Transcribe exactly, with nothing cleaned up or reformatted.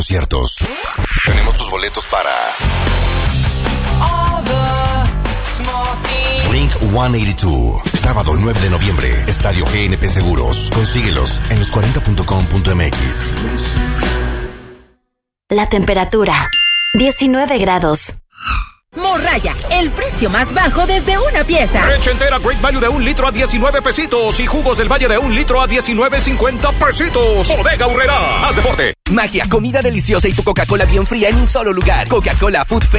conciertos. Tenemos tus boletos para Blink ciento ochenta y dos, sábado nueve de noviembre, Estadio G N P Seguros. Consíguelos en los cuarenta punto com punto m x. La temperatura, diecinueve grados. Morraya, el precio más bajo desde una pieza. Leche entera Great Value de un litro a diecinueve pesitos y jugos del Valle de un litro a diecinueve cincuenta pesitos. Bodega Aurrerá, haz deporte. Magia, comida deliciosa y tu Coca-Cola bien fría en un solo lugar. Coca-Cola Food Fest